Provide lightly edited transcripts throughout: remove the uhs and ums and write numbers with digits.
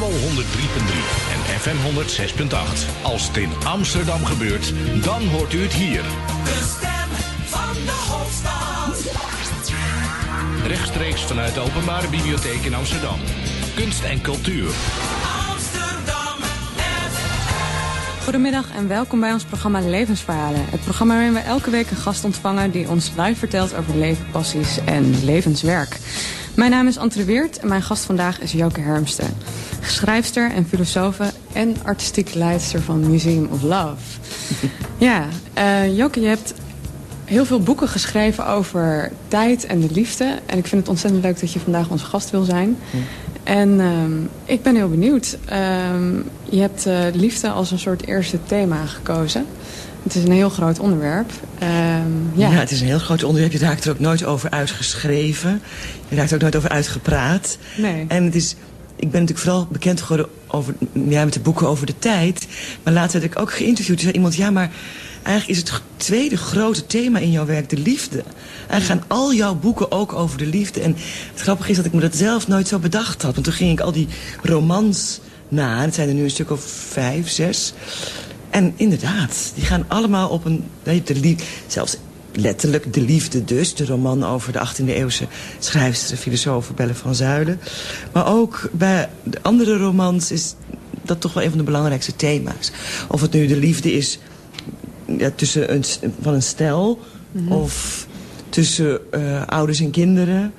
kabel 103.3 en FM 106.8. Als het in Amsterdam gebeurt, dan hoort u het hier. De stem van de hoofdstad. Rechtstreeks vanuit de Openbare Bibliotheek in Amsterdam. Kunst en cultuur. Amsterdam FM. Goedemiddag en welkom bij ons programma Levensverhalen. Het programma waarin we elke week een gast ontvangen die ons live vertelt over leven, passies en levenswerk. Mijn naam is Antre Weert en mijn gast vandaag is Joke Hermsten. Schrijfster en filosofe en artistiek leidster van Museum of Love. Ja, Joke, je hebt heel veel boeken geschreven over tijd en de liefde. En ik vind het ontzettend leuk dat je vandaag onze gast wil zijn. En ik ben heel benieuwd. Je hebt liefde als een soort eerste thema gekozen. Het is een heel groot onderwerp. Ja, het is een heel groot onderwerp. Je raakt er ook nooit over uitgeschreven. Je raakt er ook nooit over uitgepraat. Nee. En het is, ik ben natuurlijk vooral bekend geworden met de boeken over de tijd. Maar later werd ik ook geïnterviewd. Toen zei iemand, ja, maar eigenlijk is het tweede grote thema in jouw werk de liefde. Eigenlijk gaan al jouw boeken ook over de liefde. En het grappige is dat ik me dat zelf nooit zo bedacht had. Want toen ging ik al die romans na. Het zijn er nu een stuk of 5, 6. En inderdaad, die gaan allemaal op een... zelfs letterlijk de liefde dus. De roman over de 18e eeuwse schrijfster, filosoof Belle van Zuilen. Maar ook bij de andere romans is dat toch wel een van de belangrijkste thema's. Of het nu de liefde is tussen van een stel... of tussen ouders en kinderen...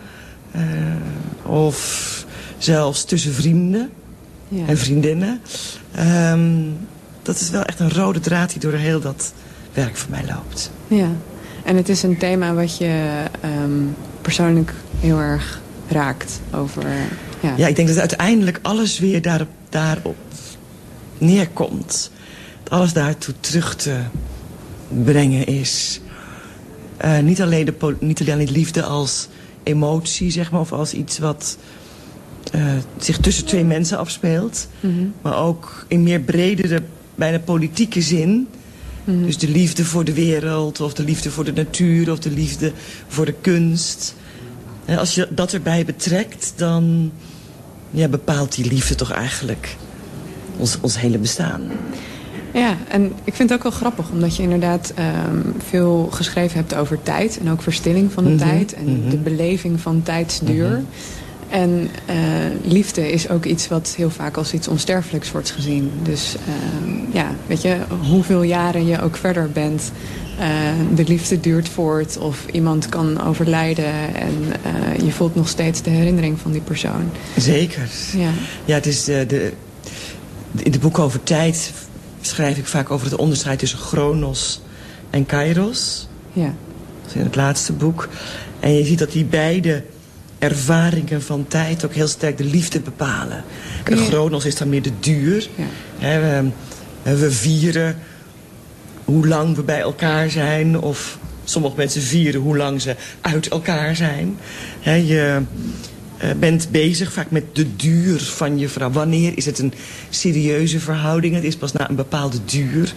of zelfs tussen vrienden en vriendinnen... dat is wel echt een rode draad die door heel dat werk voor mij loopt. Ja, en het is een thema wat je persoonlijk heel erg raakt over... Ja, ik denk dat uiteindelijk alles weer daarop neerkomt. Dat alles daartoe terug te brengen is. Niet alleen liefde als emotie, zeg maar, of als iets wat zich tussen twee mensen afspeelt. Maar ook in meer bredere, bijna politieke zin. Dus de liefde voor de wereld, of de liefde voor de natuur, of de liefde voor de kunst. En als je dat erbij betrekt, dan bepaalt die liefde toch eigenlijk ons hele bestaan. Ja, en ik vind het ook wel grappig, omdat je inderdaad veel geschreven hebt over tijd. En ook verstilling van de tijd en de beleving van tijdsduur. En liefde is ook iets wat heel vaak als iets onsterfelijks wordt gezien. Dus weet je, hoeveel jaren je ook verder bent, de liefde duurt voort of iemand kan overlijden en je voelt nog steeds de herinnering van die persoon. Zeker. Ja, het is in de boeken over tijd schrijf ik vaak over het onderscheid tussen chronos en kairos. Ja. Dat is in het laatste boek. En je ziet dat die beide ervaringen van tijd ook heel sterk de liefde bepalen. De chronos is dan meer de duur. Ja. We vieren hoe lang we bij elkaar zijn. Of sommige mensen vieren hoe lang ze uit elkaar zijn. Je bent bezig vaak met de duur van je vrouw. Wanneer is het een serieuze verhouding? Het is pas na een bepaalde duur.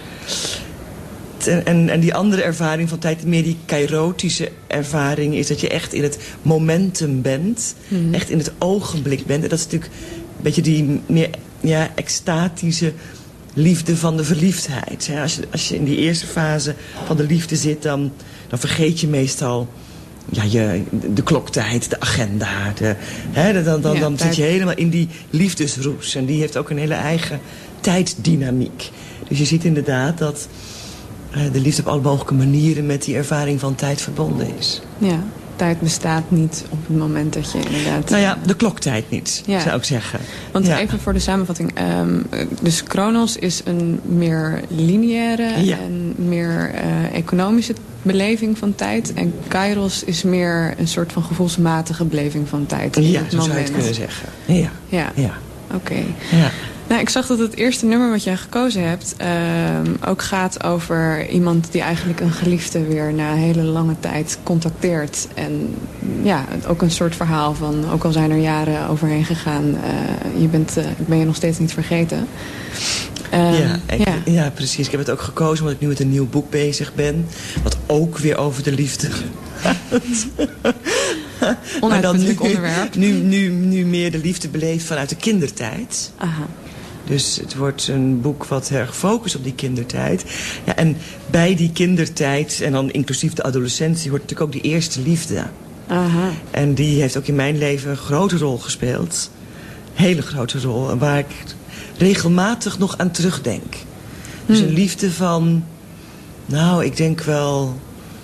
En die andere ervaring van tijd, meer die kairotische ervaring, is dat je echt in het momentum bent. Echt in het ogenblik bent. En dat is natuurlijk een beetje die meer extatische liefde van de verliefdheid. Als je in die eerste fase van de liefde zit, dan vergeet je meestal de kloktijd, de agenda. Dan zit je helemaal in die liefdesroes. En die heeft ook een hele eigen tijdsdynamiek. Dus je ziet inderdaad dat de liefde op alle mogelijke manieren met die ervaring van tijd verbonden is. Ja, tijd bestaat niet op het moment dat je inderdaad... de kloktijd niet, zou ik zeggen. Want even voor de samenvatting. Dus chronos is een meer lineaire en meer economische beleving van tijd. En kairos is meer een soort van gevoelsmatige beleving van tijd. Ja, zo zou je het kunnen zeggen. Ja. Oké. Ja. Nou, ik zag dat het eerste nummer wat jij gekozen hebt ook gaat over iemand die eigenlijk een geliefde weer na een hele lange tijd contacteert. En ook een soort verhaal van, ook al zijn er jaren overheen gegaan, ben je nog steeds niet vergeten. Ja, precies. Ik heb het ook gekozen omdat ik nu met een nieuw boek bezig ben. Wat ook weer over de liefde gaat. Onuitputtelijk onderwerp. Nu meer de liefde beleefd vanuit de kindertijd. Aha. Dus het wordt een boek wat erg focust op die kindertijd. Ja, en bij die kindertijd, en dan inclusief de adolescentie, hoort natuurlijk ook die eerste liefde. Aha. En die heeft ook in mijn leven een grote rol gespeeld. Hele grote rol. Waar ik regelmatig nog aan terugdenk. Dus een liefde van, nou, ik denk wel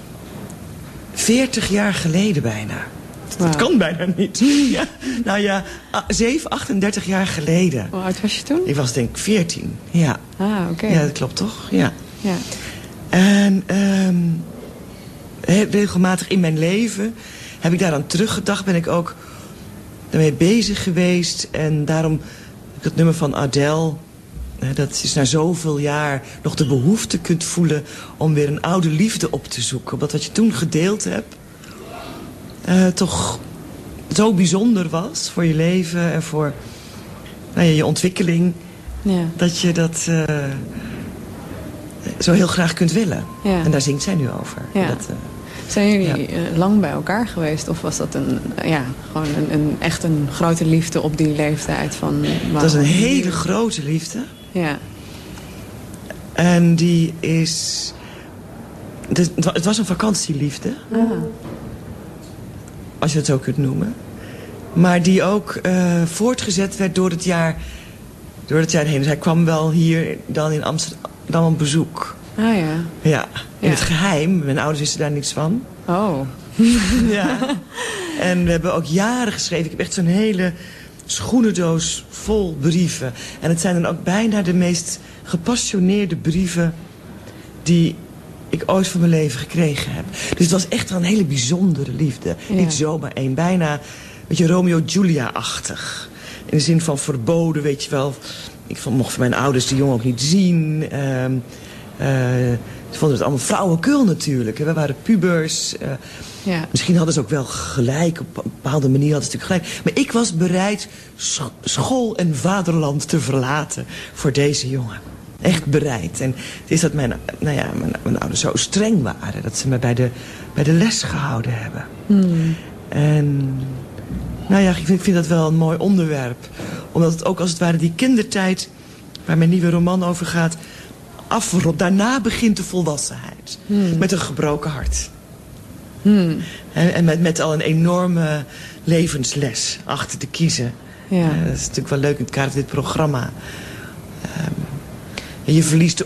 40 jaar geleden bijna. Wow. Dat kan bijna niet. Ja, nou ja, 38 jaar geleden. Hoe oud was je toen? Ik was denk ik 14, ja. Ah, oké. Ja, dat klopt toch? Ja. Ja. En regelmatig in mijn leven heb ik daaraan teruggedacht. Ben ik ook daarmee bezig geweest. En daarom het nummer van Adele. Dat is na zoveel jaar nog de behoefte kunt voelen om weer een oude liefde op te zoeken. Omdat wat je toen gedeeld hebt toch zo bijzonder was voor je leven en voor je ontwikkeling. Ja. Dat je dat zo heel graag kunt willen. Ja. En daar zingt zij nu over. Ja. Dat, zijn jullie lang bij elkaar geweest? Of was dat gewoon echt een grote liefde op die leeftijd? Dat is een hele grote liefde. Ja. En die is... Het was een vakantieliefde. Ah. Als je het zo kunt noemen. Maar die ook voortgezet werd door het jaar heen. Dus hij kwam wel hier dan in Amsterdam op bezoek. Ah ja. Ja, in Ja. het geheim. Mijn ouders wisten daar niets van. Oh. Ja. En we hebben ook jaren geschreven. Ik heb echt zo'n hele schoenendoos vol brieven. En het zijn dan ook bijna de meest gepassioneerde brieven die ik ooit van mijn leven gekregen heb. Dus het was echt wel een hele bijzondere liefde. Ja. Niet zomaar één, bijna, weet je, Romeo-Julia-achtig. In de zin van verboden, weet je wel. Ik mocht van mijn ouders die jongen ook niet zien. Ze vonden het allemaal flauwekul natuurlijk. We waren pubers. Ja. Misschien hadden ze ook wel gelijk. Op een bepaalde manier hadden ze natuurlijk gelijk. Maar ik was bereid school en vaderland te verlaten voor deze jongen. Echt bereid. En het is dat mijn ouders zo streng waren. Dat ze me bij de les gehouden hebben. En ik vind dat wel een mooi onderwerp. Omdat het ook als het ware die kindertijd, waar mijn nieuwe roman over gaat, afrondt. Daarna begint de volwassenheid. Met een gebroken hart. En met al een enorme levensles achter te kiezen. Ja. Dat is natuurlijk wel leuk in het kader van dit programma. Je verliest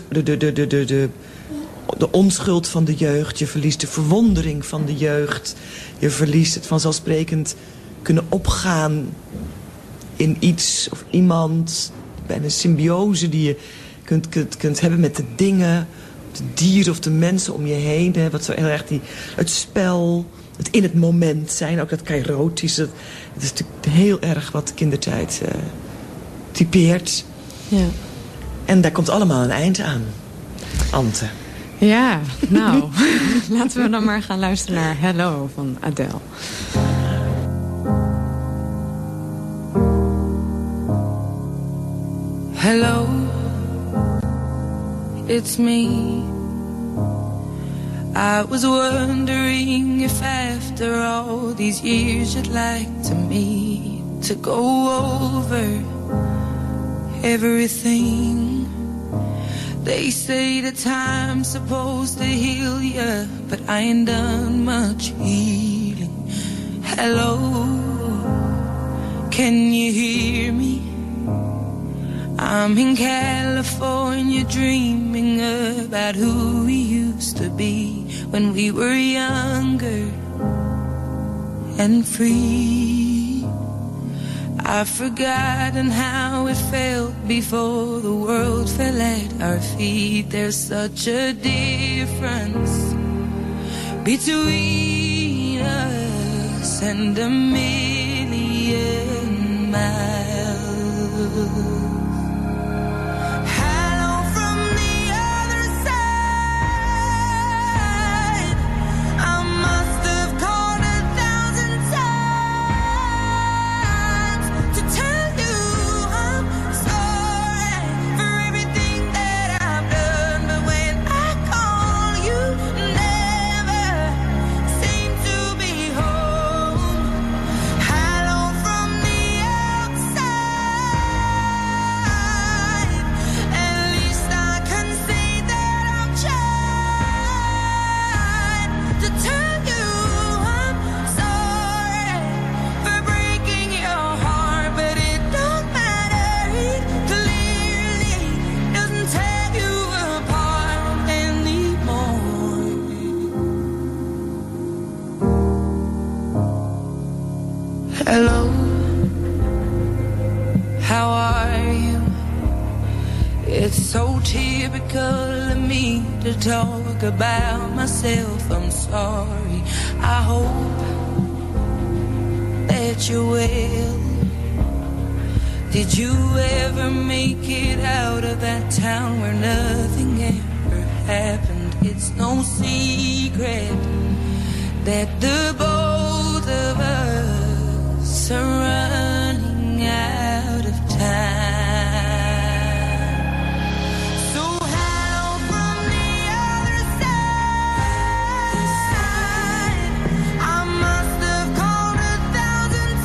de onschuld van de jeugd. Je verliest de verwondering van de jeugd. Je verliest het vanzelfsprekend kunnen opgaan in iets of iemand. Bij een symbiose die je kunt hebben met de dingen, de dieren of de mensen om je heen. Wat zo heel erg het spel, het in het moment zijn, ook dat kairotische. Het is natuurlijk heel erg wat de kindertijd typeert. Ja. En daar komt allemaal een eind aan. Ante. Ja, nou, laten we dan maar gaan luisteren naar Hello van Adele. Hello, it's me. I was wondering if after all these years you'd like to meet, to go over everything. They say the time's supposed to heal ya, but I ain't done much healing. Hello, can you hear me? I'm in California dreaming about who we used to be when we were younger and free. I've forgotten how it felt before the world fell at our feet. There's such a difference between us and a million miles. Hello from the other side. I must have called 1,000 times to tell you I'm sorry for everything that I've done. But when I call, you never seem to be home. Hello, how are you? It's so typical of me to talk about myself. I'm sorry. I hope that you're well. Did you ever make it out of that town where nothing ever happened? It's no secret that the both of us are running out of time. So hello from the other side. I must have called 1,000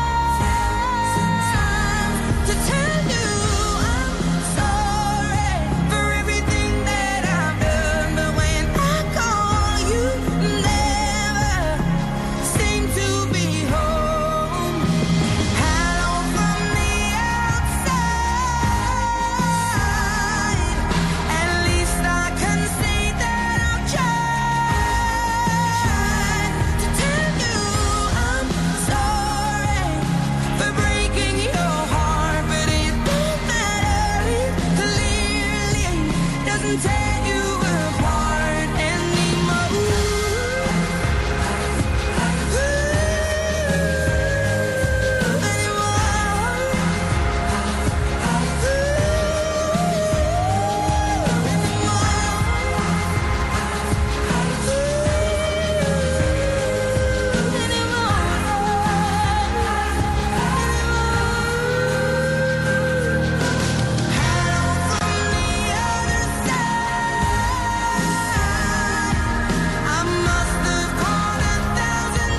times to tell you I'm sorry for everything that I've done. But when I call, you never seem to be home. Hello from the outside. At least I can say that I've tried to tell you I'm sorry for breaking your heart. But it don't matter, it clearly doesn't tear you apart anymore. I must have called 1,000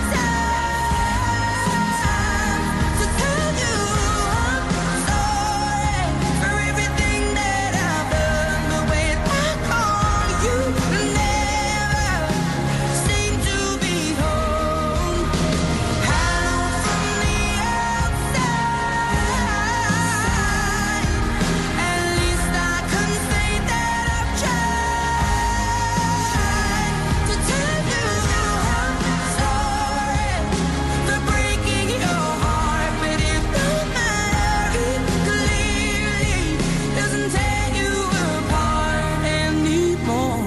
times to tell you I'm sorry for everything that I've done. But when I call, you never seem to be home. Hello from the outside. At least I can say that I've tried to tell you I'm sorry for breaking your heart. But it don't matter, it clearly doesn't tear you apart anymore.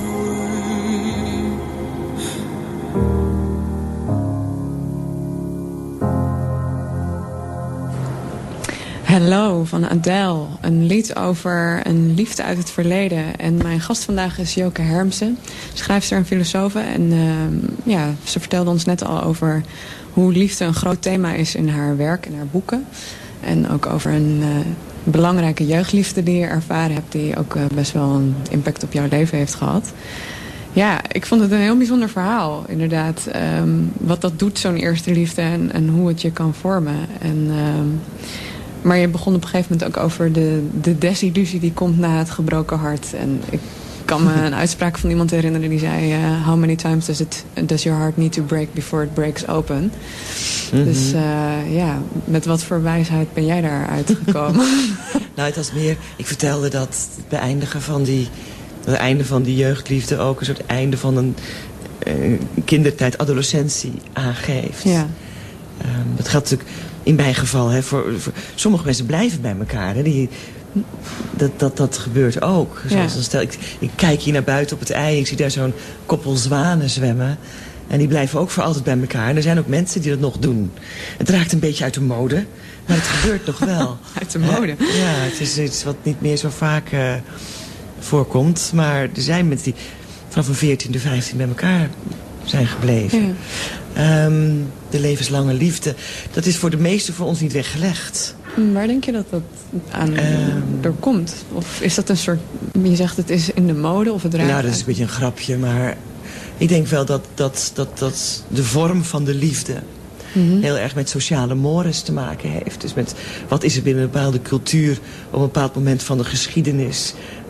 Hello van Adele. Een lied over een liefde uit het verleden. En mijn gast vandaag is Joke Hermsen, schrijfster en filosofe. En ze vertelde ons net al over hoe liefde een groot thema is in haar werk en haar boeken. En ook over een belangrijke jeugdliefde die je ervaren hebt, die ook best wel een impact op jouw leven heeft gehad. Ja, ik vond het een heel bijzonder verhaal, inderdaad. Wat dat doet, zo'n eerste liefde, en hoe het je kan vormen. Maar je begon op een gegeven moment ook over de desillusie die komt na het gebroken hart. En ik kan me een uitspraak van iemand herinneren die zei... how many times does your heart need to break before it breaks open? Mm-hmm. Dus met wat voor wijsheid ben jij daar uitgekomen? Nou, het was meer... Ik vertelde dat het beëindigen van het einde van die jeugdliefde ook een soort einde van een kindertijd, adolescentie aangeeft. Ja. Dat geldt natuurlijk in mijn geval. Hè, voor sommige mensen blijven bij elkaar. Hè, dat gebeurt ook. Zoals stel, ik kijk hier naar buiten op het IJ. Ik zie daar zo'n koppel zwanen zwemmen. En die blijven ook voor altijd bij elkaar. En er zijn ook mensen die dat nog doen. Het raakt een beetje uit de mode. Maar het gebeurt nog wel. Uit de mode? Ja, het is iets wat niet meer zo vaak voorkomt. Maar er zijn mensen die vanaf een 14e, 15 bij elkaar zijn gebleven. Ja. De levenslange liefde, dat is voor de meesten van ons niet weggelegd. Waar denk je dat aan doorkomt? Of is dat een soort... Je zegt het is in de mode of het raakt... Nou, dat is een beetje een grapje, maar ik denk wel dat de vorm van de liefde heel erg met sociale mores te maken heeft. Dus met wat is er binnen een bepaalde cultuur op een bepaald moment van de geschiedenis...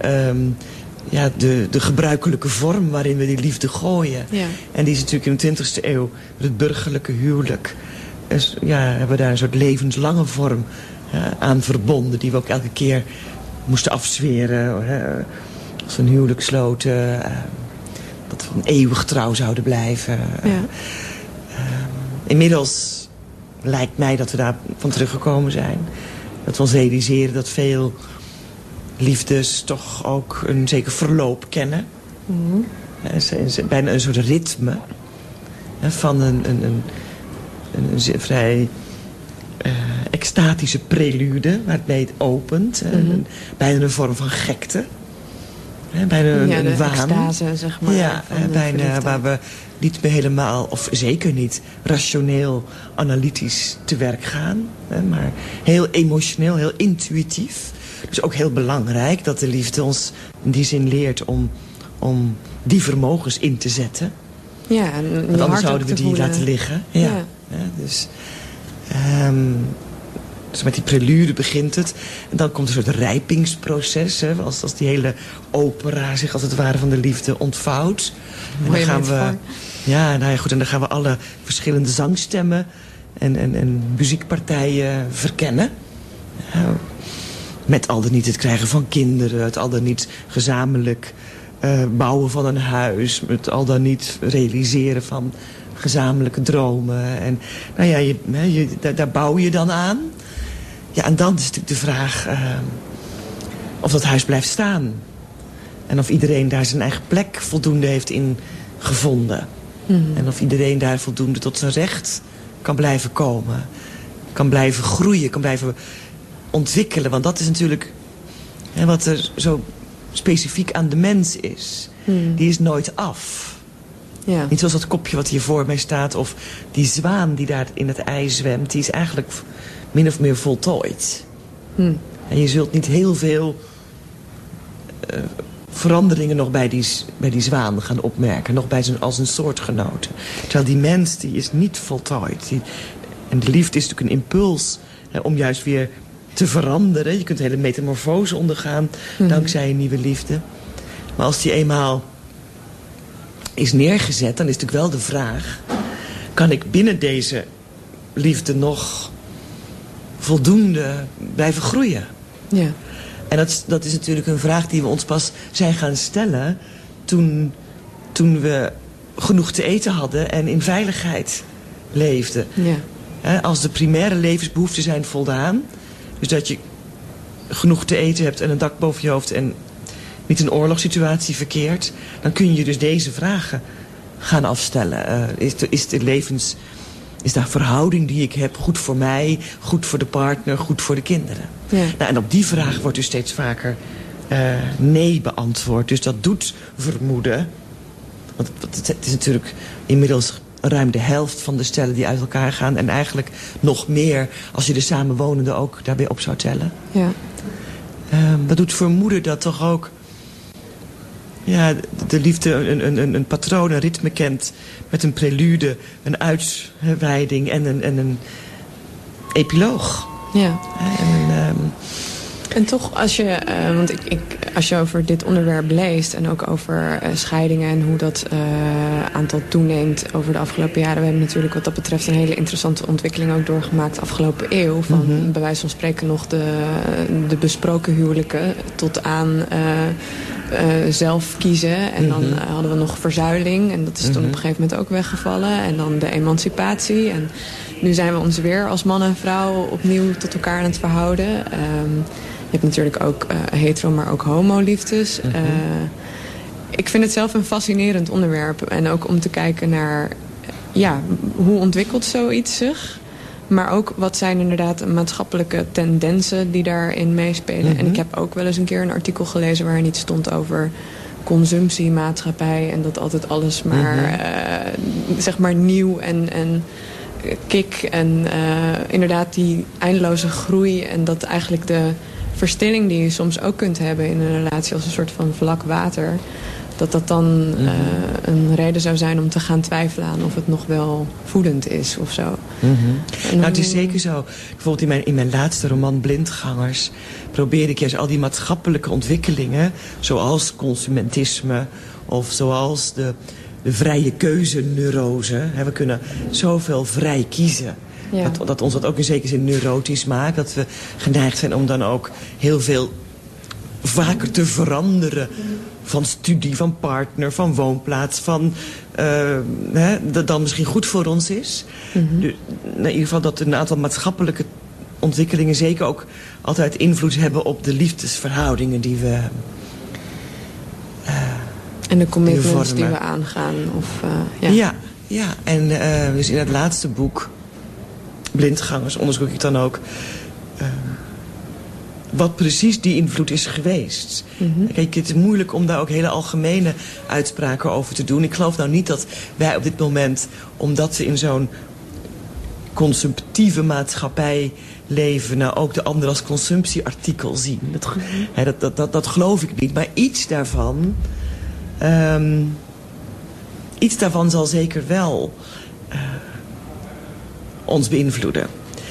de gebruikelijke vorm waarin we die liefde gooien. Ja. En die is natuurlijk in de 20e eeuw met het burgerlijke huwelijk. Dus hebben we daar een soort levenslange vorm aan verbonden... die we ook elke keer moesten afzweren. Als we een huwelijk sloten... dat we eeuwig trouw zouden blijven. Ja. Inmiddels lijkt mij dat we daar van teruggekomen zijn. Dat we ons realiseren dat veel liefdes toch ook een zeker verloop kennen. Mm-hmm. Bijna een soort ritme. Van een vrij extatische prelude, waarmee het opent. Mm-hmm. Bijna een vorm van gekte. Bijna een waan. Extase, zeg maar. Ja, bijna waar we niet meer helemaal, of zeker niet, rationeel, analytisch te werk gaan. Maar heel emotioneel, heel intuïtief. Dus ook heel belangrijk dat de liefde ons in die zin leert om die vermogens in te zetten. Ja, want anders zouden we die laten liggen. Ja. Dus met die prelude begint het. En dan komt een soort rijpingsproces. Als die hele opera zich als het ware van de liefde ontvouwt. En dan gaan we. Ja, nou ja, goed. En dan gaan we alle verschillende zangstemmen en muziekpartijen verkennen. Met al dan niet het krijgen van kinderen. Het al dan niet gezamenlijk bouwen van een huis. Met al dan niet realiseren van gezamenlijke dromen. En nou ja, daar bouw je dan aan. Ja, en dan is natuurlijk de vraag of dat huis blijft staan. En of iedereen daar zijn eigen plek voldoende heeft in gevonden. Mm-hmm. En of iedereen daar voldoende tot zijn recht kan blijven komen. Kan blijven groeien, kan blijven ontwikkelen. Want dat is natuurlijk wat er zo specifiek aan de mens is. Mm. Die is nooit af. Ja. Niet zoals dat kopje wat hier voor mij staat. Of die zwaan die daar in het ijs zwemt. Die is eigenlijk min of meer voltooid. En je zult niet heel veel veranderingen nog bij die zwaan gaan opmerken. Nog als een soortgenote. Terwijl die mens die is niet voltooid. En de liefde is natuurlijk een impuls om juist weer te veranderen. Je kunt een hele metamorfose ondergaan dankzij een nieuwe liefde. Maar als die eenmaal is neergezet, dan is natuurlijk wel de vraag: kan ik binnen deze liefde nog voldoende blijven groeien? Ja. En dat is natuurlijk een vraag die we ons pas zijn gaan stellen toen we genoeg te eten hadden en in veiligheid leefden. Ja. Als de primaire levensbehoeften zijn voldaan, dus dat je genoeg te eten hebt en een dak boven je hoofd en niet een oorlogssituatie verkeert, dan kun je dus deze vragen gaan afstellen. Is de verhouding die ik heb goed voor mij, goed voor de partner, goed voor de kinderen? Ja. Nou, en op die vraag wordt dus steeds vaker nee beantwoord. Dus dat doet vermoeden. Want het is natuurlijk inmiddels ruim de helft van de stellen die uit elkaar gaan. En eigenlijk nog meer als je de samenwonenden ook daarbij op zou tellen. Ja. Dat doet vermoeden dat toch ook de liefde een patroon, een ritme kent met een prelude, een uitweiding en een epiloog. Ja. En toch, als je over dit onderwerp leest en ook over scheidingen en hoe dat aantal toeneemt over de afgelopen jaren. We hebben natuurlijk wat dat betreft een hele interessante ontwikkeling ook doorgemaakt de afgelopen eeuw. Van bij wijze van spreken nog de besproken huwelijken tot aan zelf kiezen. En dan hadden we nog verzuiling en dat is toen op een gegeven moment ook weggevallen. En dan de emancipatie. En nu zijn we ons weer als man en vrouw opnieuw tot elkaar aan het verhouden. Je hebt natuurlijk ook hetero, maar ook homo-liefdes. Ik vind het zelf een fascinerend onderwerp. En ook om te kijken naar hoe ontwikkelt zoiets zich. Maar ook wat zijn inderdaad maatschappelijke tendensen die daarin meespelen. En ik heb ook wel eens een keer een artikel gelezen waarin iets stond over consumptiemaatschappij. En dat altijd alles maar, zeg maar nieuw en kick. En inderdaad die eindeloze groei. En dat eigenlijk de verstilling die je soms ook kunt hebben in een relatie als een soort van vlak water, dat dan een reden zou zijn om te gaan twijfelen aan of het nog wel voedend is of zo. Nou, het is zeker zo. Bijvoorbeeld in mijn laatste roman Blindgangers probeerde ik juist al die maatschappelijke ontwikkelingen, zoals consumentisme of zoals de vrije keuze-neurose. We kunnen zoveel vrij kiezen. Ja. Dat ons dat ook in zekere zin neurotisch maakt. Dat we geneigd zijn om dan ook heel veel vaker te veranderen. Van studie, van partner, van woonplaats. Van, dat dan misschien goed voor ons is. Mm-hmm. Dus, in ieder geval dat een aantal maatschappelijke ontwikkelingen zeker ook altijd invloed hebben op de liefdesverhoudingen die we en de commitments die we aangaan. Ja. En dus in het laatste boek, Blindgangers, onderzoek ik dan ook wat precies die invloed is geweest. Mm-hmm. Kijk, het is moeilijk om daar ook hele algemene uitspraken over te doen. Ik geloof nou niet dat wij op dit moment, omdat we in zo'n consumptieve maatschappij leven, nou ook de ander als consumptieartikel zien. Dat geloof ik niet. Maar iets daarvan zal zeker wel ons beïnvloeden.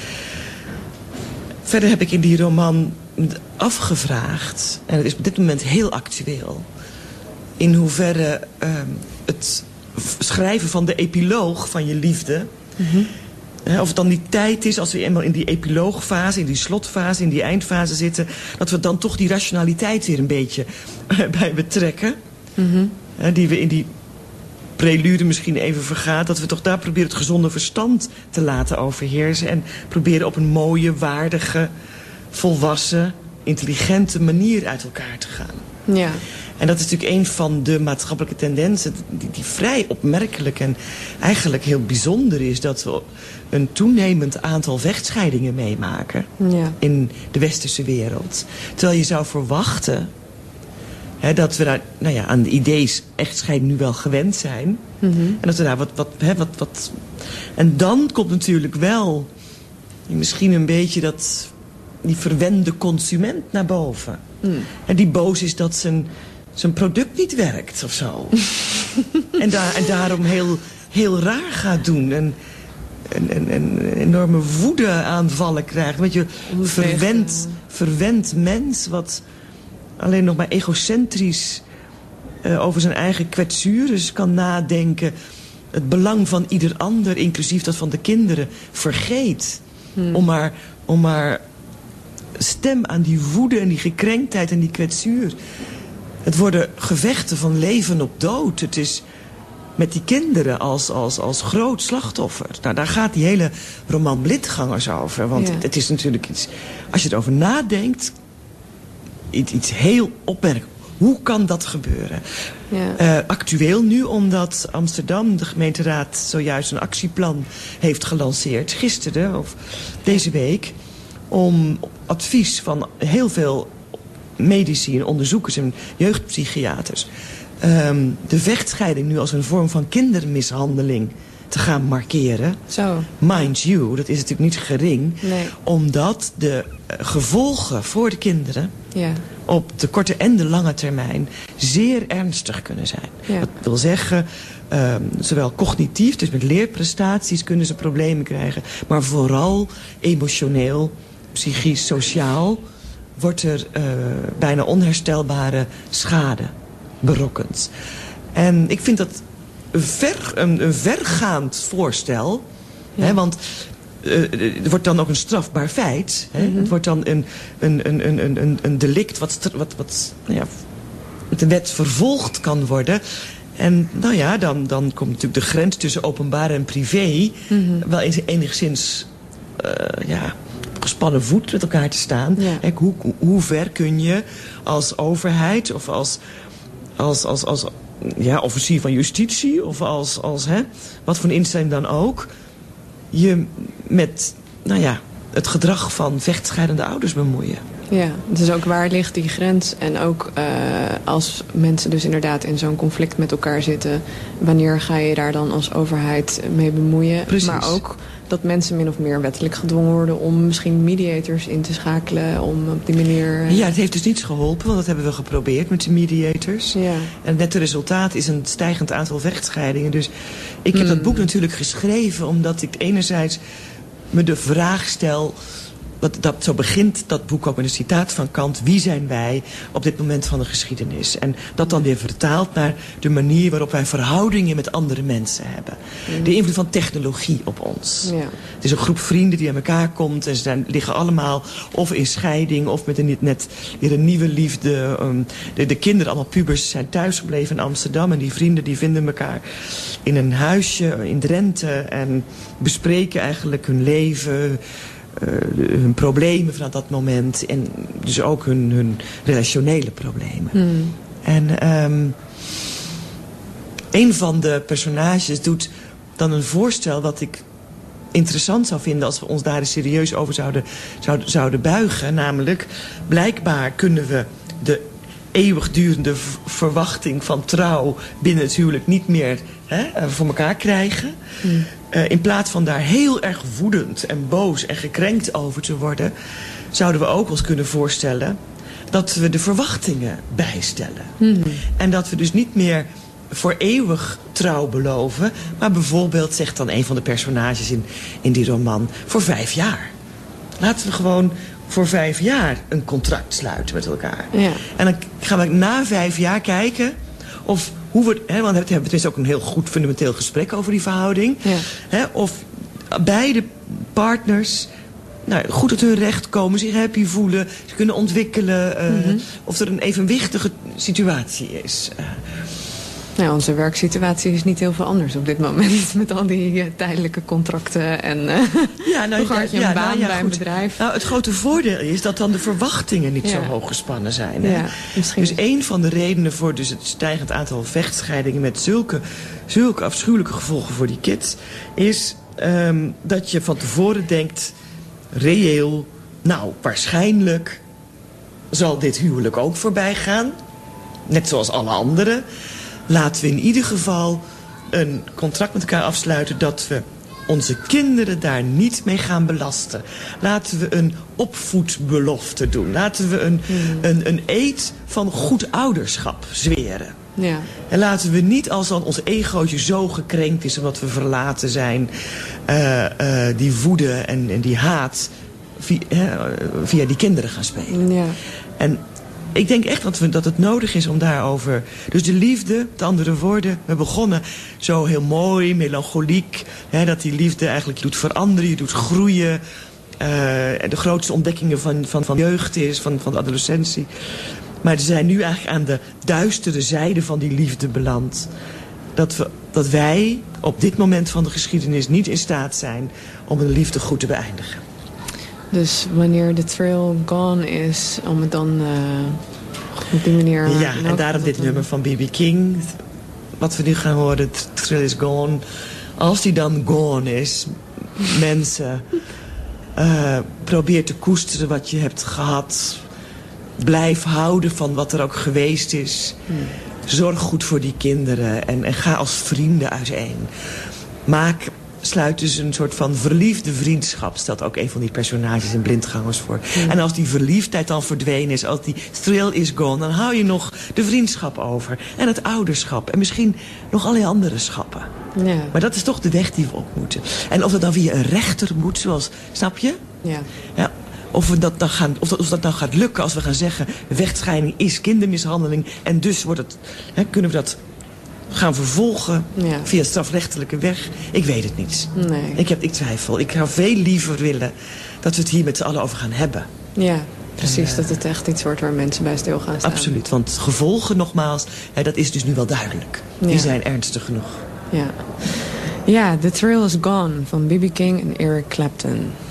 Verder heb ik in die roman afgevraagd, en het is op dit moment heel actueel, in hoeverre het schrijven van de epiloog van je liefde, Mm-hmm. Of het dan die tijd is, als we eenmaal in die epiloogfase, in die slotfase, in die eindfase zitten, dat we dan toch die rationaliteit weer een beetje bij betrekken. Mm-hmm. Die we in die prelude misschien even vergaat. Dat we toch daar proberen het gezonde verstand te laten overheersen. En proberen op een mooie, waardige, volwassen, intelligente manier uit elkaar te gaan. Ja. En dat is natuurlijk een van de maatschappelijke tendensen die vrij opmerkelijk en eigenlijk heel bijzonder is. Dat we een toenemend aantal vechtscheidingen meemaken in de westerse wereld. Terwijl je zou verwachten dat we daar aan de ideeën echtscheiding nu wel gewend zijn. Mm-hmm. En dat we daar wat. En dan komt natuurlijk wel misschien een beetje die verwende consument naar boven. Mm. En die boos is dat zijn product niet werkt of zo. en daarom heel raar gaat doen. En enorme woedeaanvallen krijgt. Weet je, verwend mens wat alleen nog maar egocentrisch over zijn eigen kwetsures kan nadenken. Het belang van ieder ander, inclusief dat van de kinderen, vergeet. Om maar stem aan die woede en die gekrenktheid en die kwetsuur. Het worden gevechten van leven op dood. Het is met die kinderen als groot slachtoffer. Nou, daar gaat die hele roman Blindgangers over. Want het is natuurlijk iets, als je erover nadenkt, iets heel opmerkelijk. Hoe kan dat gebeuren? Ja. Actueel nu, omdat Amsterdam, de gemeenteraad, zojuist een actieplan heeft gelanceerd. Gisteren of deze week. Om advies van heel veel medici en onderzoekers en jeugdpsychiaters de vechtscheiding nu als een vorm van kindermishandeling te gaan markeren. Zo. Mind you, dat is natuurlijk niet gering. Nee. Omdat de gevolgen voor de kinderen op de korte en de lange termijn zeer ernstig kunnen zijn. Ja. Dat wil zeggen, zowel cognitief, dus met leerprestaties kunnen ze problemen krijgen, maar vooral emotioneel, psychisch, sociaal wordt er bijna onherstelbare schade berokkend. En ik vind dat een vergaand voorstel. Ja. Want het wordt dan ook een strafbaar feit. Mm-hmm. Het wordt dan een delict wat met de wet vervolgd kan worden. En dan komt natuurlijk de grens tussen openbaar en privé wel enigszins gespannen voet met elkaar te staan. Ja. Kijk, hoe ver kun je als overheid of als officier van justitie of als wat voor een instelling dan ook, je met het gedrag van vechtscheidende ouders bemoeien. Ja, dus ook waar ligt die grens? En ook als mensen dus inderdaad in zo'n conflict met elkaar zitten, wanneer ga je daar dan als overheid mee bemoeien? Precies. Maar ook dat mensen min of meer wettelijk gedwongen worden om misschien mediators in te schakelen, om op die manier... Ja, het heeft dus niets geholpen, want dat hebben we geprobeerd met de mediators. Ja. En het nette resultaat is een stijgend aantal vechtscheidingen. Dus ik heb dat boek natuurlijk geschreven omdat ik enerzijds me de vraag stel, Zo begint dat boek ook met een citaat van Kant. Wie zijn wij op dit moment van de geschiedenis? En dat dan weer vertaald naar de manier waarop wij verhoudingen met andere mensen hebben. De invloed van technologie op ons. Ja. Het is een groep vrienden die aan elkaar komt. En ze liggen allemaal of in scheiding of met net weer een nieuwe liefde. De kinderen, allemaal pubers, zijn thuisgebleven in Amsterdam. En die vrienden die vinden elkaar in een huisje in Drenthe. En bespreken eigenlijk hun leven, hun problemen vanaf dat moment. En dus ook hun relationele problemen. En een van de personages doet dan een voorstel wat ik interessant zou vinden als we ons daar eens serieus over zouden buigen. Namelijk, blijkbaar kunnen we de eeuwigdurende verwachting van trouw binnen het huwelijk niet meer voor elkaar krijgen. In plaats van daar heel erg woedend en boos en gekrenkt over te worden, zouden we ook ons kunnen voorstellen dat we de verwachtingen bijstellen. En dat we dus niet meer voor eeuwig trouw beloven, maar bijvoorbeeld, zegt dan een van de personages in die roman, voor 5 jaar. Laten we gewoon voor 5 jaar een contract sluiten met elkaar. Ja. En dan gaan we na 5 jaar kijken of hoe we, want we hebben tenminste ook een heel goed fundamenteel gesprek over die verhouding. Ja. Of beide partners goed tot hun recht komen, zich happy voelen, ze kunnen ontwikkelen. Of er een evenwichtige situatie is. Nou, onze werksituatie is niet heel veel anders op dit moment. Met al die tijdelijke contracten en nog had je een baan bij een bedrijf. Nou, het grote voordeel is dat dan de verwachtingen niet zo hoog gespannen zijn. Hè? Ja, dus een van de redenen voor dus het stijgend aantal vechtscheidingen met zulke afschuwelijke gevolgen voor die kids is dat je van tevoren denkt, reëel, waarschijnlijk zal dit huwelijk ook voorbij gaan. Net zoals alle anderen. Laten we in ieder geval een contract met elkaar afsluiten dat we onze kinderen daar niet mee gaan belasten. Laten we een opvoedbelofte doen. Laten we een eed van goed ouderschap zweren. Ja. En laten we niet, als dan ons egootje zo gekrenkt is omdat we verlaten zijn, die woede en die haat via die kinderen gaan spelen. Ja. En ik denk echt dat het nodig is om daarover. Dus de liefde, met andere woorden, we begonnen zo heel mooi, melancholiek. Dat die liefde eigenlijk je doet veranderen, je doet groeien. De grootste ontdekkingen van jeugd is, van de adolescentie. Maar ze zijn nu eigenlijk aan de duistere zijde van die liefde beland. Dat wij op dit moment van de geschiedenis niet in staat zijn om de liefde goed te beëindigen. Dus wanneer de thrill gone is, om het dan op die manier... Ja, en daarom dit nummer van B.B. King. Wat we nu gaan horen, the thrill is gone. Als die dan gone is, mensen, probeer te koesteren wat je hebt gehad. Blijf houden van wat er ook geweest is. Zorg goed voor die kinderen en ga als vrienden uiteen. Sluit dus een soort van verliefde vriendschap, stelt ook een van die personages in Blindgangers voor. En als die verliefdheid dan verdwenen is, als die thrill is gone, dan hou je nog de vriendschap over. En het ouderschap. En misschien nog allerlei andere schappen. Ja. Maar dat is toch de weg die we op moeten. En of dat dan via een rechter moet, zoals, snap je? Ja. Of dat dan gaat lukken als we gaan zeggen, vechtscheiding is kindermishandeling. En dus kunnen we dat gaan vervolgen via strafrechtelijke weg. Ik weet het niet. Nee. Ik twijfel. Ik zou veel liever willen dat we het hier met z'n allen over gaan hebben. Ja, precies. Dat het echt iets wordt waar mensen bij stil gaan staan. Absoluut. Want gevolgen, nogmaals, dat is dus nu wel duidelijk. Die zijn ernstig genoeg. Ja, The Thrill is Gone van B.B. King en Eric Clapton.